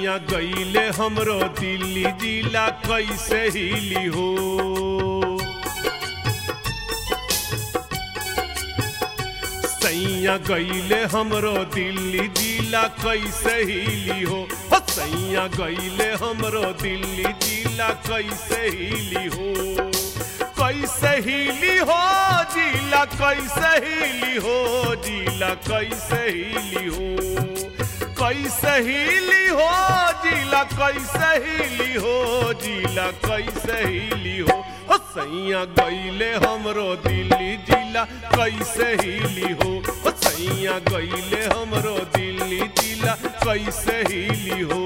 सैया गईले हमरो दिल्ली जिला कैसे हिली हो। सैया गईले हमरो दिल्ली जिला कैसे हिली हो। सैया गईले हमरो दिल्ली जिला कैसे हिली हो। कैसे हिली हो जिला कैसे हिली हो। जिला कैसे हिली हो। कैसे हिली हो जिला कैसे हिली हो। जिला कैसे हिली हो। सैया गईले हमरो दिल्ली जिला कैसे हिली हो। सैया गईले हमरो दिल्ली जिला कैसे हिली हो।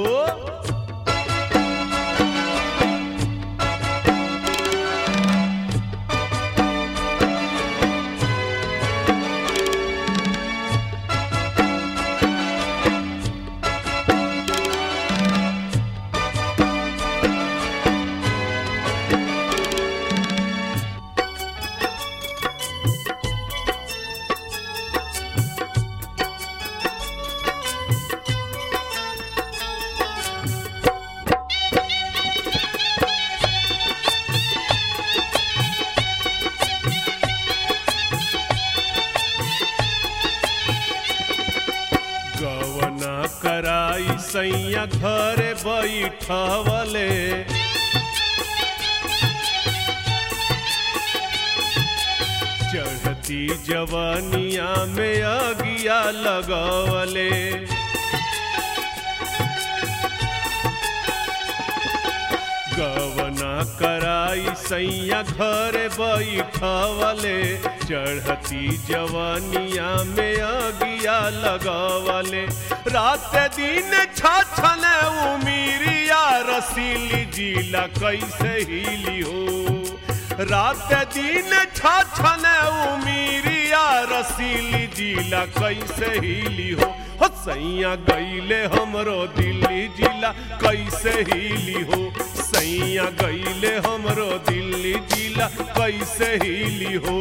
गवना कराई सैया घरे बैठवले। चढ़ती जवानिया में अगिया लगवले। गवना कराई सैया घरे बैठवले। चढ़ती जवानिया में अगिया लगवले। रात दिन छछने उमीरिया रसीली जिला कैसे हिली हो। रात दिन छछने उमीरिया रसीली जिला कैसे हिली हो। सैया गईले हमरो दिल्ली जिला कैसे हिली हो। सैया गईले हमरो दिल्ली जिला कैसे हिली हो।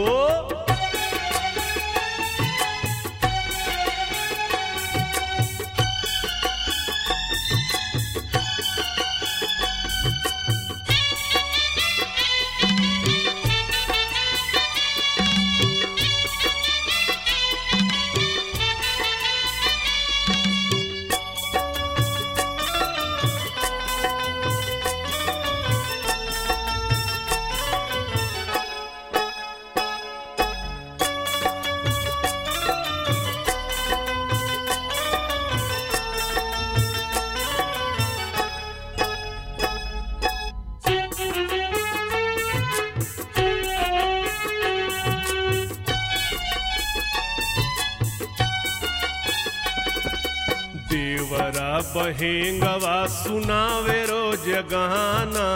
देवरा बहेंगवा सुनावे रोज गाना।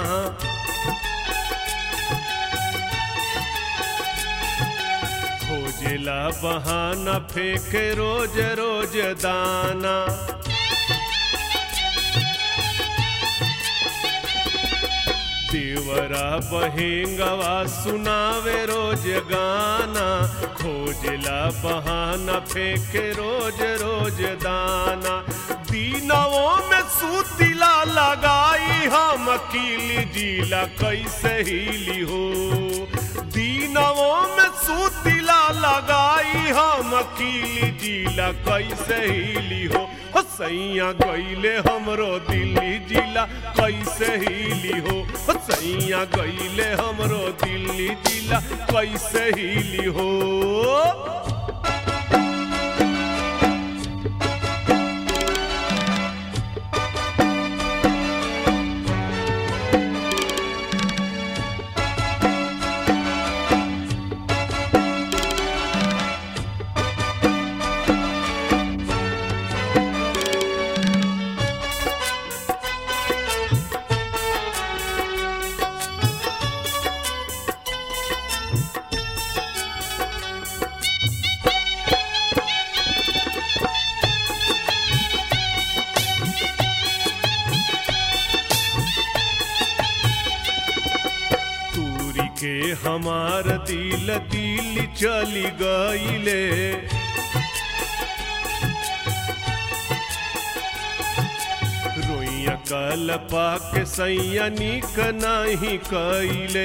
खोजेला बहाना फेंके रोज रोज दाना। देवरा बहेंगवा सुनावे रोज गाना। खोजला बहाना फेंके रोज रोज दाना। दीनवों में सूतिला लगाई हम कीली जिला कैसे हिली हो। दीनवों में सूतिला लगाई हम कीली जिला कैसे हिली हो। सैया गईले हमरो दिल्ली जिला कैसे हिली हो। सैया गईले हमरो दिल्ली जिला कैसे हिली हो। के हमार दिल दिल चली गईले। रोइया कल पाके सैया निक नाही कइले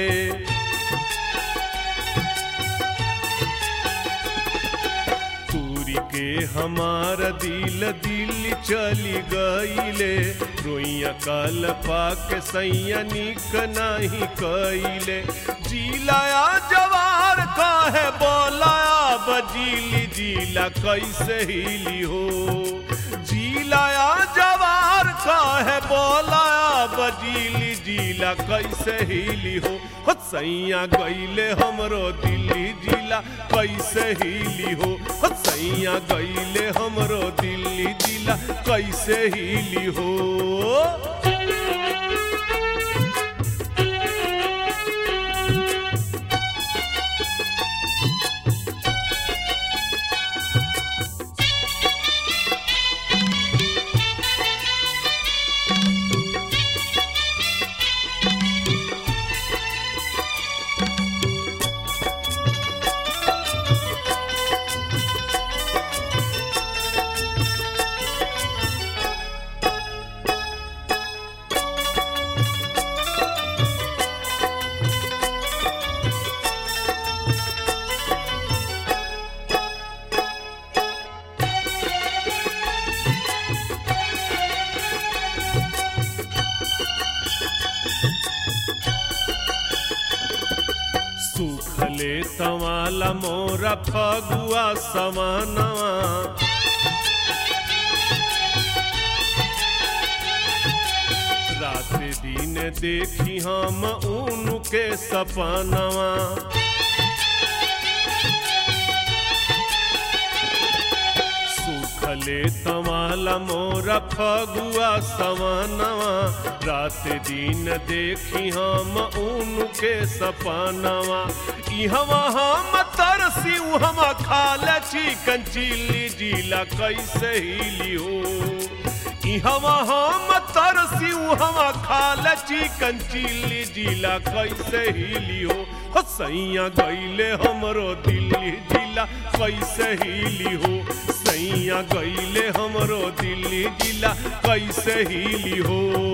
के हमार दिल चली गईले रोइया कल पाके सैया निक नाही कइले जिलाया जवार काहे बोलाया बजीली जिला कैसे हिली हो जिलाया जवार काहे बोलाया बजीली जिला कैसे हिली हो सैया गईले हमरो दिल्ली जिला कैसे हिली हो सैया गईले हमरो दिल्ली जिला कैसे हिली हो सुखले तवाला मोरा फगुआ समानवा रात दिन देखी हम उनके सपनवा सुखले तवाला मोरा फगुआ समानवा रात दिन देखी हम उनके सपनवा इहवा हम तरसी हम खाल चिकन चिल्ली जिला कैसे हिली हो इहवा हम तरसी हम खाल चिकन चिल्ली जिला कैसे हिली हो सैया गईले हमरो दिल्ली जिला कैसे हिली हो सैया गईले हमरो दिल्ली जिला कैसे हिली हो